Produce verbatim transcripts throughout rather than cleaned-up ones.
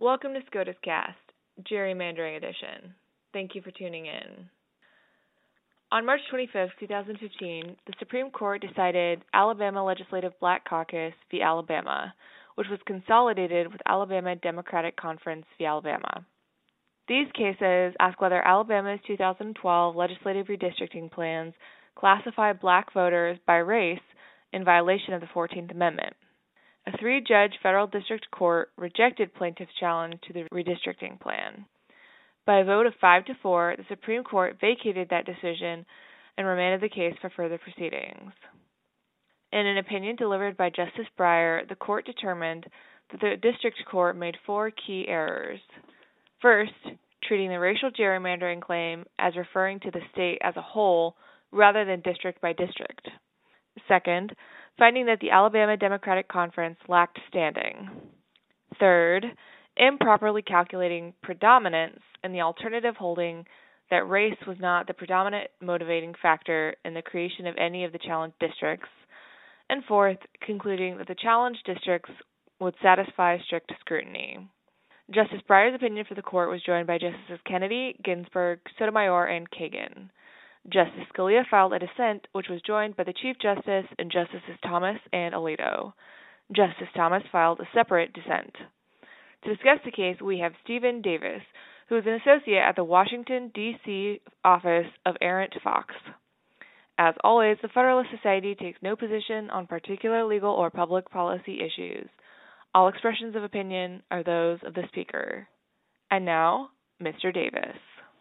Welcome to SCOTUS Cast, Gerrymandering Edition. Thank you for tuning in. On March twenty-fifth, twenty fifteen, the Supreme Court decided Alabama Legislative Black Caucus v. Alabama, which was consolidated with Alabama Democratic Conference v. Alabama. These cases ask whether Alabama's two thousand twelve legislative redistricting plans classify black voters by race in violation of the fourteenth Amendment. A three-judge federal district court rejected plaintiffs' challenge to the redistricting plan. By a vote of five to four, the Supreme Court vacated that decision and remanded the case for further proceedings. In an opinion delivered by Justice Breyer, the court determined that the district court made four key errors. First, treating the racial gerrymandering claim as referring to the state as a whole rather than district by district. Second, finding that the Alabama Democratic Conference lacked standing. Third, improperly calculating predominance and the alternative holding that race was not the predominant motivating factor in the creation of any of the challenged districts. And fourth, concluding that the challenged districts would satisfy strict scrutiny. Justice Breyer's opinion for the court was joined by Justices Kennedy, Ginsburg, Sotomayor, and Kagan. Justice Scalia filed a dissent, which was joined by the Chief Justice and Justices Thomas and Alito. Justice Thomas filed a separate dissent. To discuss the case, we have Stephen Davis, who is an associate at the Washington, D C office of Arent Fox. As always, the Federalist Society takes no position on particular legal or public policy issues. All expressions of opinion are those of the speaker. And now, Mister Davis.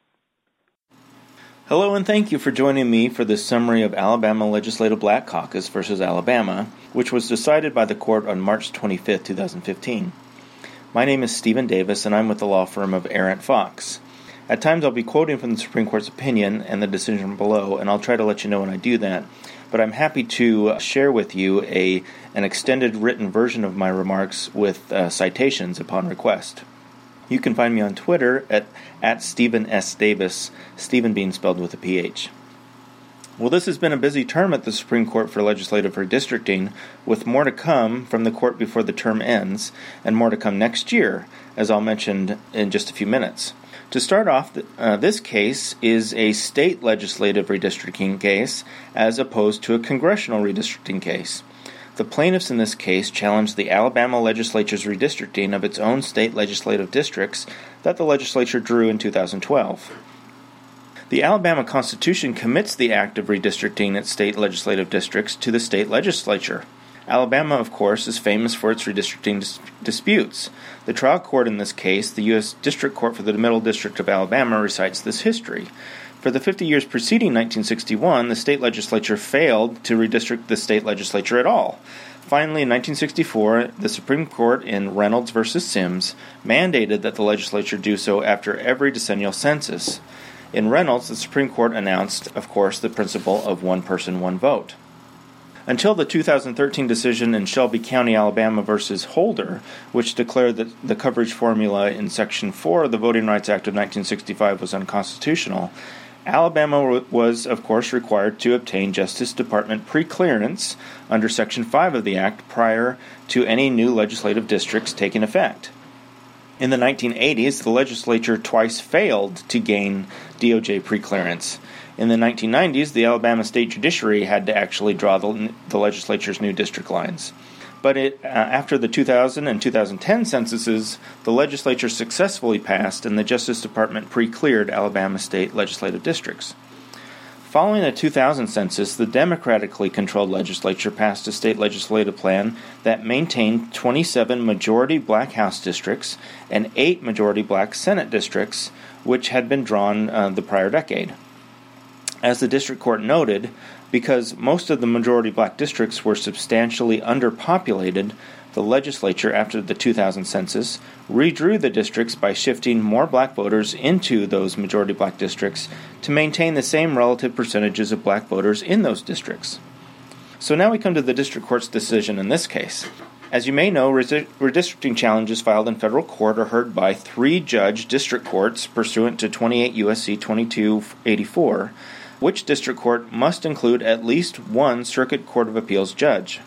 Hello and thank you for joining me for this summary of Alabama Legislative Black Caucus versus Alabama, which was decided by the court on March twenty-fifth, twenty fifteen. My name is Stephen Davis and I'm with the law firm of Arent Fox. At times I'll be quoting from the Supreme Court's opinion and the decision below, and I'll try to let you know when I do that, but I'm happy to share with you a an extended written version of my remarks with uh, citations upon request. You can find me on Twitter at, at Stephen S. Davis, Stephen being spelled with a P H. Well, this has been a busy term at the Supreme Court for legislative redistricting, with more to come from the court before the term ends, and more to come next year, as I'll mention in just a few minutes. To start off, uh, this case is a state legislative redistricting case, as opposed to a congressional redistricting case. The plaintiffs in this case challenged the Alabama legislature's redistricting of its own state legislative districts that the legislature drew in two thousand twelve. The Alabama Constitution commits the act of redistricting its state legislative districts to the state legislature. Alabama, of course, is famous for its redistricting dis- disputes. The trial court in this case, the U S District Court for the Middle District of Alabama, recites this history. For the fifty years preceding nineteen sixty-one, the state legislature failed to redistrict the state legislature at all. Finally, in nineteen sixty-four, the Supreme Court in Reynolds v. Sims mandated that the legislature do so after every decennial census. In Reynolds, the Supreme Court announced, of course, the principle of one person, one vote. Until the two thousand thirteen decision in Shelby County, Alabama v. Holder, which declared that the coverage formula in Section four of the Voting Rights Act of nineteen sixty-five was unconstitutional, Alabama was, of course, required to obtain Justice Department preclearance under Section five of the Act prior to any new legislative districts taking effect. In the nineteen eighties, the legislature twice failed to gain D O J preclearance. In the nineteen nineties, the Alabama State Judiciary had to actually draw the, the legislature's new district lines. But it, uh, after the two thousand and two thousand ten censuses, the legislature successfully passed and the Justice Department pre-cleared Alabama state legislative districts. Following the two thousand census, the democratically controlled legislature passed a state legislative plan that maintained twenty-seven majority black House districts and eight majority black Senate districts, which had been drawn uh, the prior decade. As the district court noted, because most of the majority black districts were substantially underpopulated, the legislature, after the two thousand census, redrew the districts by shifting more black voters into those majority black districts to maintain the same relative percentages of black voters in those districts. So now we come to the district court's decision in this case. As you may know, redistricting challenges filed in federal court are heard by three-judge district courts pursuant to twenty-eight U S C twenty-two eighty-four, which district court must include at least one Circuit Court of Appeals judge.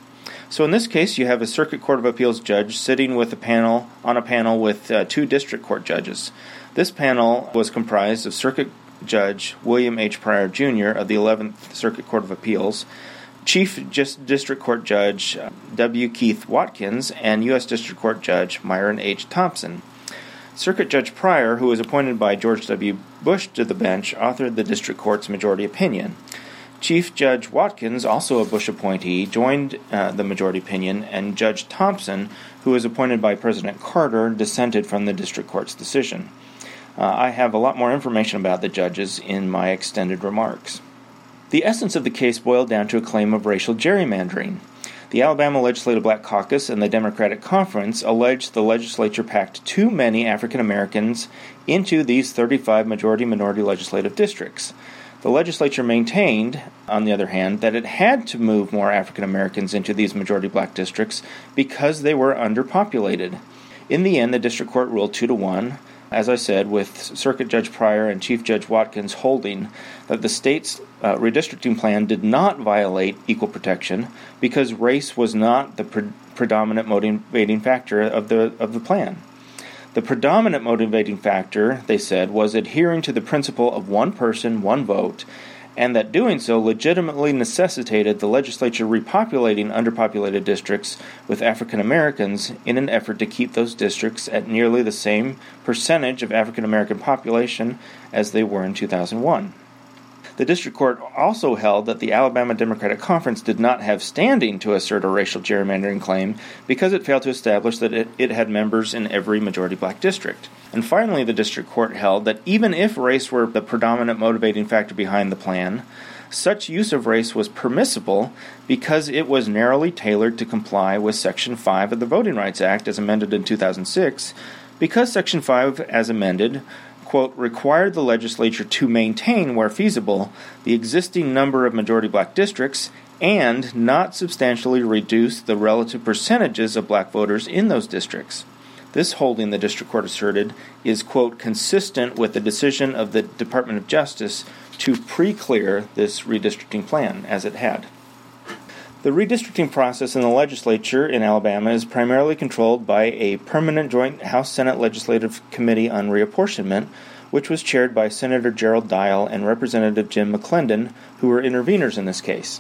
So in this case, you have a Circuit Court of Appeals judge sitting with a panel on a panel with uh, two district court judges. This panel was comprised of Circuit Judge William H. Pryor, Junior of the eleventh Circuit Court of Appeals, Chief Just District Court Judge W. Keith Watkins, and U S District Court Judge Myron H. Thompson. Circuit Judge Pryor, who was appointed by George W. Bush to the bench, authored the district court's majority opinion. Chief Judge Watkins, also a Bush appointee, joined uh, the majority opinion, and Judge Thompson, who was appointed by President Carter, dissented from the district court's decision. Uh, I have a lot more information about the judges in my extended remarks. The essence of the case boiled down to a claim of racial gerrymandering. The Alabama Legislative Black Caucus and the Democratic Conference alleged the legislature packed too many African Americans into these thirty-five majority-minority legislative districts. The legislature maintained, on the other hand, that it had to move more African Americans into these majority black districts because they were underpopulated. In the end, the district court ruled two to one, as I said, with Circuit Judge Pryor and Chief Judge Watkins holding that the state's uh, redistricting plan did not violate equal protection because race was not the pre- predominant motivating factor of the of the plan. The predominant motivating factor, they said, was adhering to the principle of one person, one vote, and that doing so legitimately necessitated the legislature repopulating underpopulated districts with African Americans in an effort to keep those districts at nearly the same percentage of African American population as they were in two thousand one. The district court also held that the Alabama Democratic Conference did not have standing to assert a racial gerrymandering claim because it failed to establish that it, it had members in every majority black district. And finally, the district court held that even if race were the predominant motivating factor behind the plan, such use of race was permissible because it was narrowly tailored to comply with Section five of the Voting Rights Act as amended in two thousand six, because Section five, as amended, quote, required the legislature to maintain, where feasible, the existing number of majority black districts and not substantially reduce the relative percentages of black voters in those districts. This holding, the district court asserted, is, quote, consistent with the decision of the Department of Justice to pre-clear this redistricting plan, as it had. The redistricting process in the legislature in Alabama is primarily controlled by a permanent joint House-Senate Legislative Committee on Reapportionment, which was chaired by Senator Gerald Dial and Representative Jim McClendon, who were interveners in this case.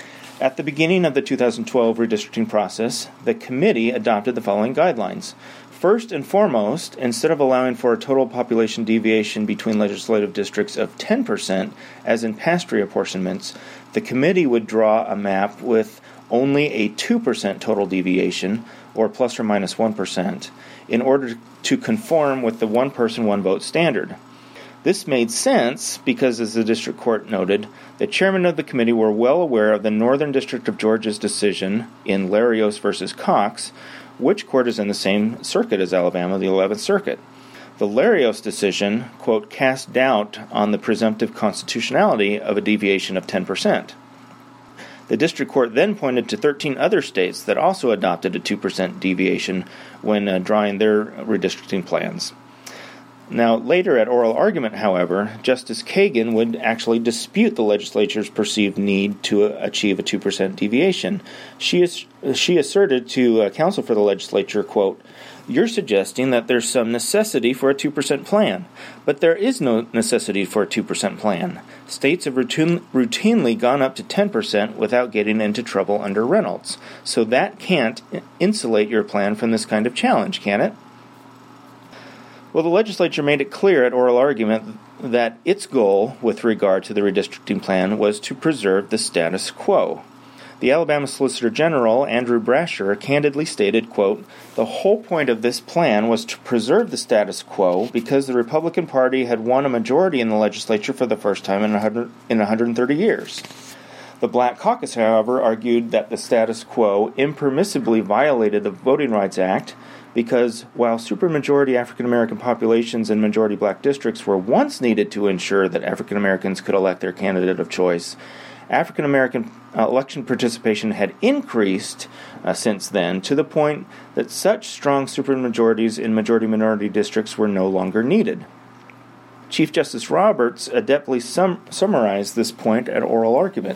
At the beginning of the two thousand twelve redistricting process, the committee adopted the following guidelines. First and foremost, instead of allowing for a total population deviation between legislative districts of ten percent, as in past reapportionments, the committee would draw a map with only a two percent total deviation, or plus or minus one percent, in order to conform with the one-person, one-vote standard. This made sense because, as the district court noted, the chairman of the committee were well aware of the Northern District of Georgia's decision in Larios versus Cox, which court is in the same circuit as Alabama, the eleventh Circuit. The Larios decision, quote, cast doubt on the presumptive constitutionality of a deviation of ten percent. The district court then pointed to thirteen other states that also adopted a two percent deviation when uh, drawing their redistricting plans. Now, later at oral argument, however, Justice Kagan would actually dispute the legislature's perceived need to uh, achieve a two percent deviation. She, is, she asserted to uh, counsel for the legislature, quote, you're suggesting that there's some necessity for a two percent plan, but there is no necessity for a two percent plan. States have routine, routinely gone up to ten percent without getting into trouble under Reynolds, so that can't insulate your plan from this kind of challenge, can it? Well, the legislature made it clear at oral argument that its goal with regard to the redistricting plan was to preserve the status quo. The Alabama Solicitor General, Andrew Brasher, candidly stated, quote, the whole point of this plan was to preserve the status quo because the Republican Party had won a majority in the legislature for the first time in one hundred thirty years. The Black Caucus, however, argued that the status quo impermissibly violated the Voting Rights Act because while supermajority African American populations in majority black districts were once needed to ensure that African Americans could elect their candidate of choice, African American uh, election participation had increased uh, since then to the point that such strong supermajorities in majority-minority districts were no longer needed. Chief Justice Roberts adeptly sum- summarized this point at oral argument.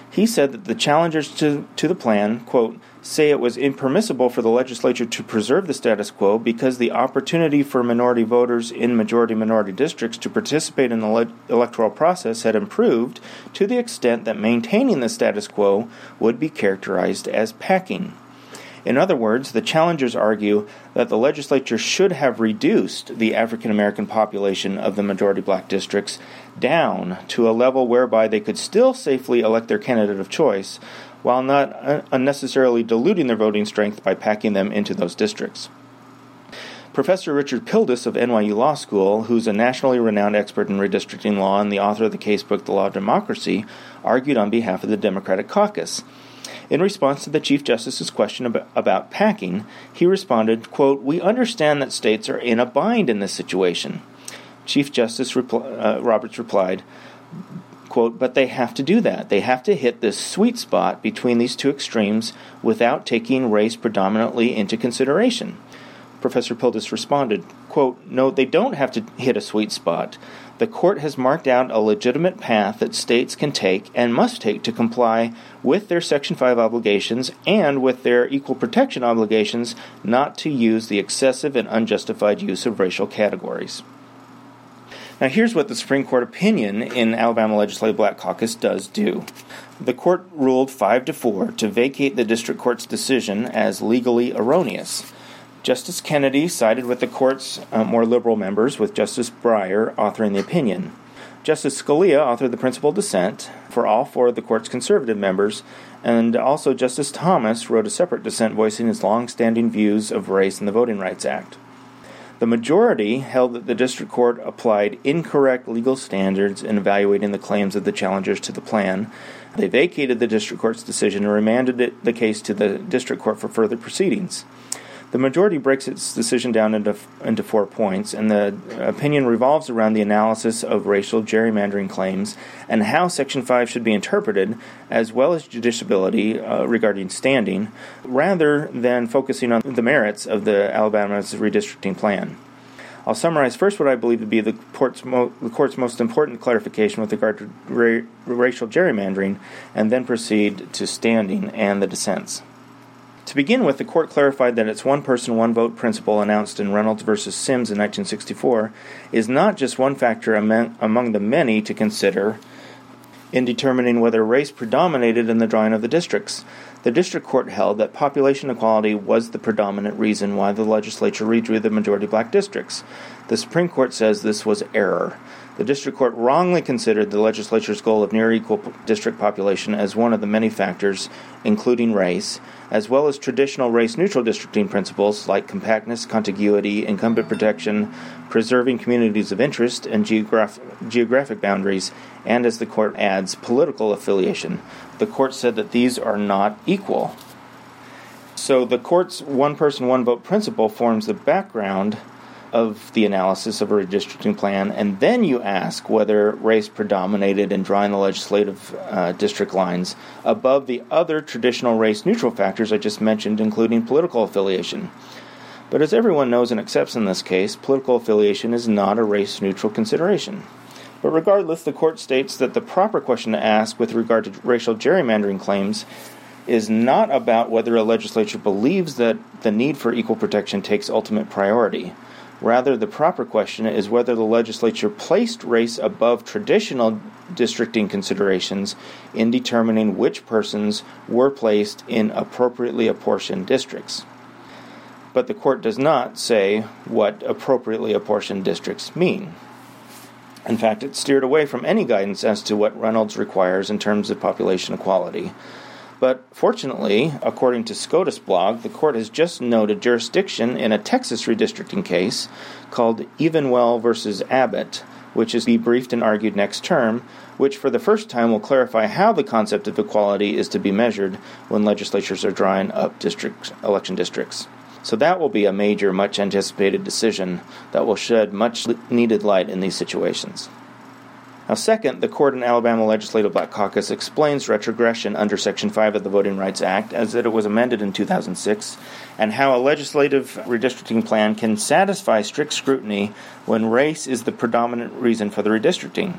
He said that the challengers to, to the plan, quote, say it was impermissible for the legislature to preserve the status quo because the opportunity for minority voters in majority-minority districts to participate in the le- electoral process had improved to the extent that maintaining the status quo would be characterized as packing. In other words, the challengers argue that the legislature should have reduced the African American population of the majority black districts down to a level whereby they could still safely elect their candidate of choice, while not unnecessarily diluting their voting strength by packing them into those districts. Professor Richard Pildes of N Y U Law School, who's a nationally renowned expert in redistricting law and the author of the casebook The Law of Democracy, argued on behalf of the Democratic caucus. In response to the Chief Justice's question about, about packing, he responded, quote, "We understand that states are in a bind in this situation." Chief Justice repl- uh, Roberts replied, quote, "But they have to do that. They have to hit this sweet spot between these two extremes without taking race predominantly into consideration." Professor Pildes responded, quote, "No, they don't have to hit a sweet spot. The court has marked out a legitimate path that states can take and must take to comply with their Section five obligations and with their equal protection obligations not to use the excessive and unjustified use of racial categories." Now, here's what the Supreme Court opinion in Alabama Legislative Black Caucus does do. The court ruled five to four to vacate the district court's decision as legally erroneous. Justice Kennedy sided with the court's uh, more liberal members, with Justice Breyer authoring the opinion. Justice Scalia authored the principal dissent for all four of the court's conservative members, and also Justice Thomas wrote a separate dissent voicing his long-standing views of race in the Voting Rights Act. The majority held that the district court applied incorrect legal standards in evaluating the claims of the challengers to the plan. They vacated the district court's decision and remanded it, the case to the district court for further proceedings. The majority breaks its decision down into, into four points, and the opinion revolves around the analysis of racial gerrymandering claims and how Section five should be interpreted, as well as justiciability uh, regarding standing, rather than focusing on the merits of the Alabama's redistricting plan. I'll summarize first what I believe to be the court's, mo- the court's most important clarification with regard to ra- racial gerrymandering, and then proceed to standing and the dissents. To begin with, the court clarified that its one-person, one-vote principle announced in Reynolds v. Sims in nineteen sixty-four is not just one factor among, among the many to consider in determining whether race predominated in the drawing of the districts. The district court held that population equality was the predominant reason why the legislature redrew the majority black districts. The Supreme Court says this was error. The district court wrongly considered the legislature's goal of near equal district population as one of the many factors, including race, as well as traditional race-neutral districting principles like compactness, contiguity, incumbent protection, preserving communities of interest, and geograph- geographic boundaries, and, as the court adds, political affiliation. The court said that these are not equal. So the court's one-person, one-vote principle forms the background of the analysis of a redistricting plan, and then you ask whether race predominated in drawing the legislative uh, district lines above the other traditional race-neutral factors I just mentioned, including political affiliation. But as everyone knows and accepts in this case, political affiliation is not a race-neutral consideration. But regardless, the court states that the proper question to ask with regard to racial gerrymandering claims is not about whether a legislature believes that the need for equal protection takes ultimate priority. Rather, the proper question is whether the legislature placed race above traditional districting considerations in determining which persons were placed in appropriately apportioned districts. But the court does not say what appropriately apportioned districts mean. In fact, it steered away from any guidance as to what Reynolds requires in terms of population equality. But fortunately, according to SCOTUS blog, the court has just noted jurisdiction in a Texas redistricting case called Evenwell versus Abbott, which is to be briefed and argued next term, which for the first time will clarify how the concept of equality is to be measured when legislatures are drawing up district election districts. So that will be a major, much-anticipated decision that will shed much-needed light in these situations. Now, second, the court in Alabama Legislative Black Caucus explains retrogression under Section five of the Voting Rights Act, as that it was amended in two thousand six, and how a legislative redistricting plan can satisfy strict scrutiny when race is the predominant reason for the redistricting.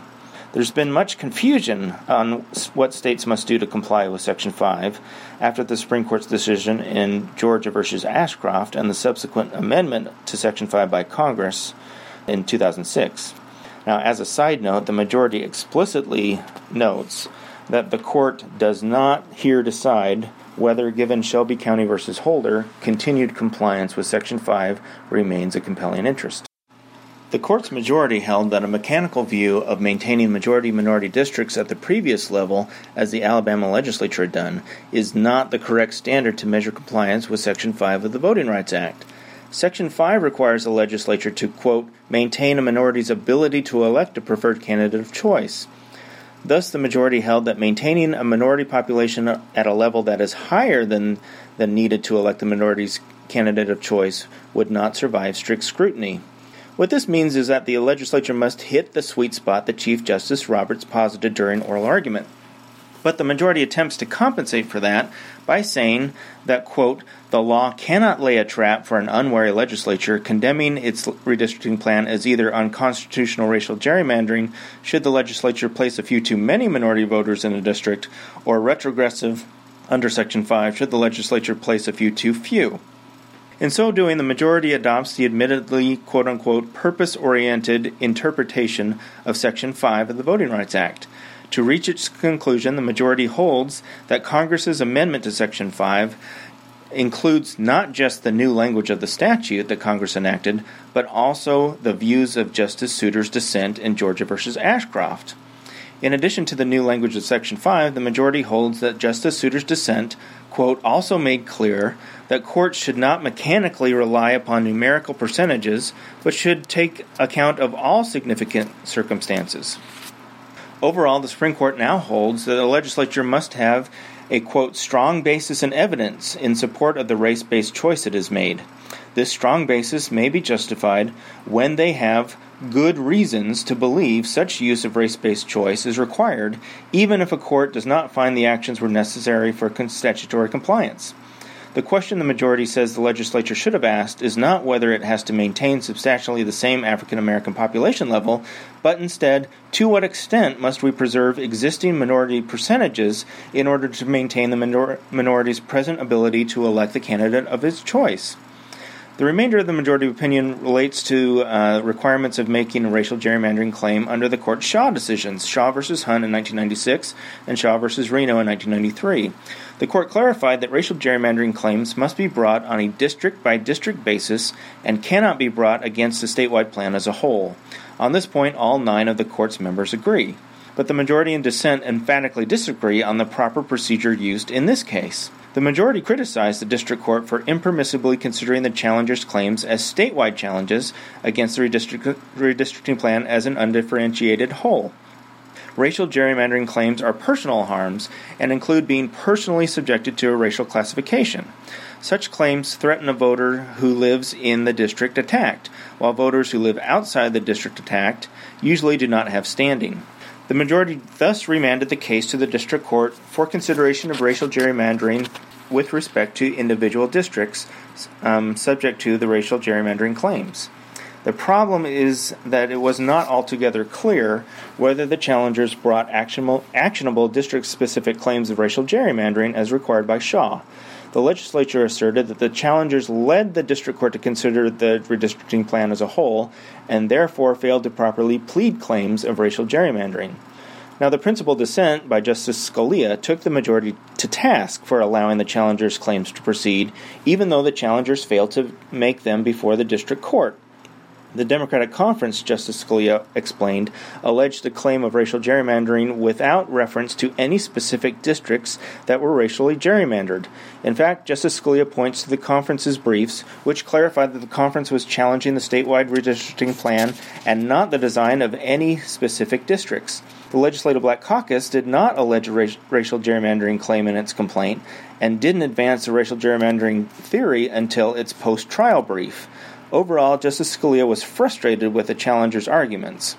There's been much confusion on what states must do to comply with Section five after the Supreme Court's decision in Georgia versus Ashcroft and the subsequent amendment to Section five by Congress in two thousand six. Now, as a side note, the majority explicitly notes that the court does not here decide whether, given Shelby County versus Holder, continued compliance with Section five remains a compelling interest. The court's majority held that a mechanical view of maintaining majority-minority districts at the previous level, as the Alabama legislature had done, is not the correct standard to measure compliance with Section five of the Voting Rights Act. Section five requires the legislature to, quote, maintain a minority's ability to elect a preferred candidate of choice. Thus, the majority held that maintaining a minority population at a level that is higher than, than needed to elect the minority's candidate of choice would not survive strict scrutiny. What this means is that the legislature must hit the sweet spot that Chief Justice Roberts posited during oral argument. But the majority attempts to compensate for that by saying that, quote, the law cannot lay a trap for an unwary legislature, condemning its redistricting plan as either unconstitutional racial gerrymandering should the legislature place a few too many minority voters in a district, or retrogressive under Section five should the legislature place a few too few. In so doing, the majority adopts the admittedly, quote-unquote, purpose-oriented interpretation of Section five of the Voting Rights Act. To reach its conclusion, the majority holds that Congress's amendment to Section five includes not just the new language of the statute that Congress enacted, but also the views of Justice Souter's dissent in Georgia versus Ashcroft. In addition to the new language of Section five, the majority holds that Justice Souter's dissent, quote, also made clear that courts should not mechanically rely upon numerical percentages, but should take account of all significant circumstances. Overall, the Supreme Court now holds that the legislature must have a, quote, strong basis in evidence in support of the race-based choice it has made. This strong basis may be justified when they have good reasons to believe such use of race-based choice is required, even if a court does not find the actions were necessary for statutory compliance. The question the majority says the legislature should have asked is not whether it has to maintain substantially the same African American population level, but instead, to what extent must we preserve existing minority percentages in order to maintain the minor- minority's present ability to elect the candidate of its choice? The remainder of the majority opinion relates to uh, requirements of making a racial gerrymandering claim under the court's Shaw decisions, Shaw versus Hunt in nineteen ninety-six and Shaw versus Reno in nineteen ninety-three. The court clarified that racial gerrymandering claims must be brought on a district-by-district basis and cannot be brought against the statewide plan as a whole. On this point, all nine of the court's members agree. But the majority in dissent emphatically disagree on the proper procedure used in this case. The majority criticized the district court for impermissibly considering the challengers' claims as statewide challenges against the redistrict- redistricting plan as an undifferentiated whole. Racial gerrymandering claims are personal harms and include being personally subjected to a racial classification. Such claims threaten a voter who lives in the district attacked, while voters who live outside the district attacked usually do not have standing. The majority thus remanded the case to the district court for consideration of racial gerrymandering with respect to individual districts um, subject to the racial gerrymandering claims. The problem is that it was not altogether clear whether the challengers brought actionable, actionable district-specific claims of racial gerrymandering as required by Shaw. The legislature asserted that the challengers led the district court to consider the redistricting plan as a whole, and therefore failed to properly plead claims of racial gerrymandering. Now, the principal dissent by Justice Scalia took the majority to task for allowing the challengers' claims to proceed, even though the challengers failed to make them before the district court. The Democratic Conference, Justice Scalia explained, alleged a claim of racial gerrymandering without reference to any specific districts that were racially gerrymandered. In fact, Justice Scalia points to the conference's briefs, which clarified that the conference was challenging the statewide redistricting plan and not the design of any specific districts. The Legislative Black Caucus did not allege a ra- racial gerrymandering claim in its complaint and didn't advance the racial gerrymandering theory until its post-trial brief. Overall, Justice Scalia was frustrated with the challengers' arguments,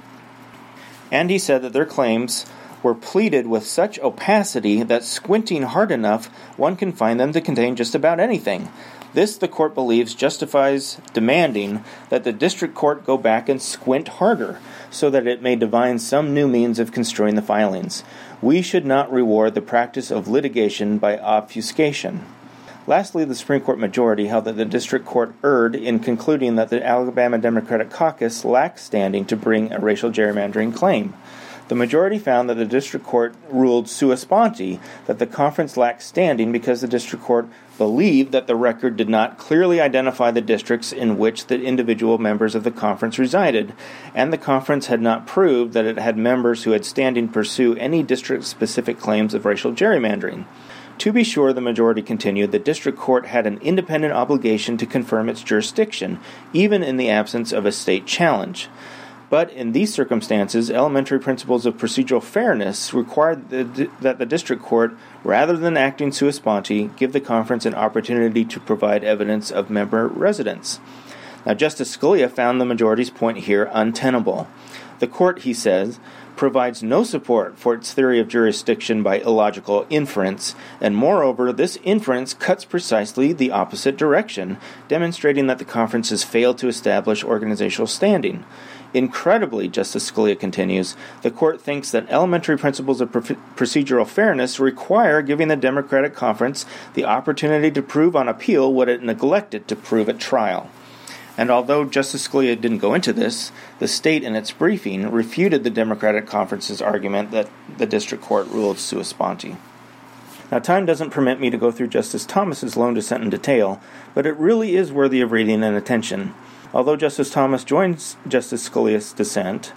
and he said that their claims were pleaded with such opacity that squinting hard enough, one can find them to contain just about anything. This, the court believes, justifies demanding that the district court go back and squint harder so that it may divine some new means of construing the filings. We should not reward the practice of litigation by obfuscation. Lastly, the Supreme Court majority held that the district court erred in concluding that the Alabama Democratic Caucus lacked standing to bring a racial gerrymandering claim. The majority found that the district court ruled sua sponte that the conference lacked standing because the district court believed that the record did not clearly identify the districts in which the individual members of the conference resided, and the conference had not proved that it had members who had standing pursue any district-specific claims of racial gerrymandering. To be sure, the majority continued, the district court had an independent obligation to confirm its jurisdiction, even in the absence of a state challenge. But in these circumstances, elementary principles of procedural fairness required that the district court, rather than acting sua sponte, give the conference an opportunity to provide evidence of member residence. Now, Justice Scalia found the majority's point here untenable. The court, he says, provides no support for its theory of jurisdiction by illogical inference, and moreover, this inference cuts precisely the opposite direction, demonstrating that the conference has failed to establish organizational standing. Incredibly, Justice Scalia continues, the court thinks that elementary principles of pr- procedural fairness require giving the Democratic Conference the opportunity to prove on appeal what it neglected to prove at trial. And although Justice Scalia didn't go into this, the state in its briefing refuted the Democratic Conference's argument that the district court ruled sua sponte. Now, time doesn't permit me to go through Justice Thomas's lone dissent in detail, but it really is worthy of reading and attention. Although Justice Thomas joins Justice Scalia's dissent,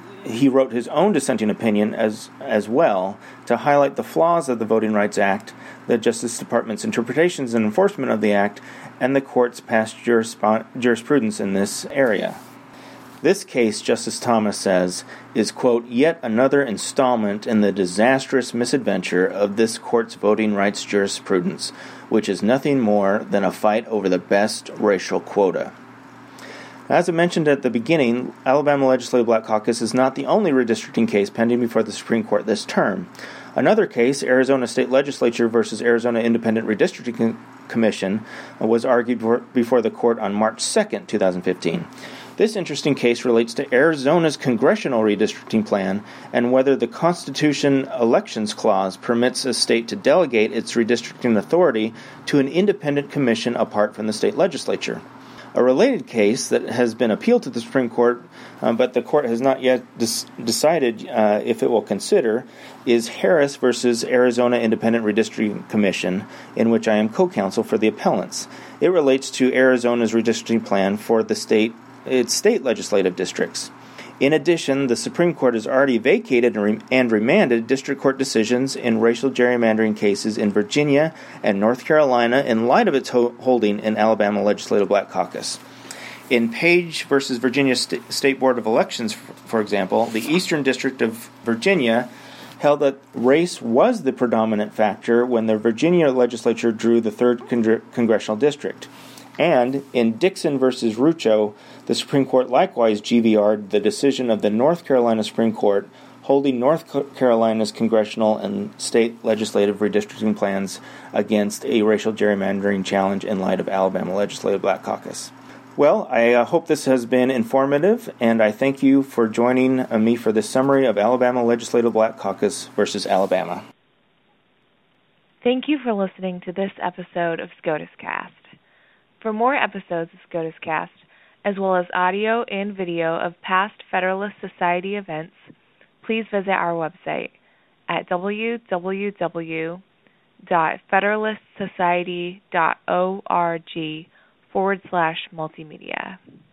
he wrote his own dissenting opinion as as well to highlight the flaws of the Voting Rights Act, the Justice Department's interpretations and enforcement of the Act, and the court's past jurisp- jurisprudence in this area. This case, Justice Thomas says, is, quote, yet another installment in the disastrous misadventure of this court's voting rights jurisprudence, which is nothing more than a fight over the best racial quota. As I mentioned at the beginning, Alabama Legislative Black Caucus is not the only redistricting case pending before the Supreme Court this term. Another case, Arizona State Legislature versus Arizona Independent Redistricting Commission, was argued before the court on March second, twenty fifteen. This interesting case relates to Arizona's congressional redistricting plan and whether the Constitution Elections Clause permits a state to delegate its redistricting authority to an independent commission apart from the state legislature. A related case that has been appealed to the Supreme Court, um, but the court has not yet des- decided uh, if it will consider, is Harris versus Arizona Independent Redistricting Commission, in which I am co-counsel for the appellants. It relates to Arizona's redistricting plan for the state its state legislative districts. In addition, the Supreme Court has already vacated and, re- and remanded district court decisions in racial gerrymandering cases in Virginia and North Carolina in light of its ho- holding in Alabama Legislative Black Caucus. In Page versus Virginia St- State Board of Elections, f- for example, the Eastern District of Virginia held that race was the predominant factor when the Virginia legislature drew the third con- congressional district. And in Dixon versus Rucho, the Supreme Court likewise G V R'd the decision of the North Carolina Supreme Court holding North Carolina's congressional and state legislative redistricting plans against a racial gerrymandering challenge in light of Alabama Legislative Black Caucus. Well, I uh, hope this has been informative, and I thank you for joining uh, me for this summary of Alabama Legislative Black Caucus versus Alabama. Thank you for listening to this episode of SCOTUS Cast. For more episodes of SCOTUS Cast, as well as audio and video of past Federalist Society events, please visit our website at w w w dot federalist society dot org forward slash multimedia.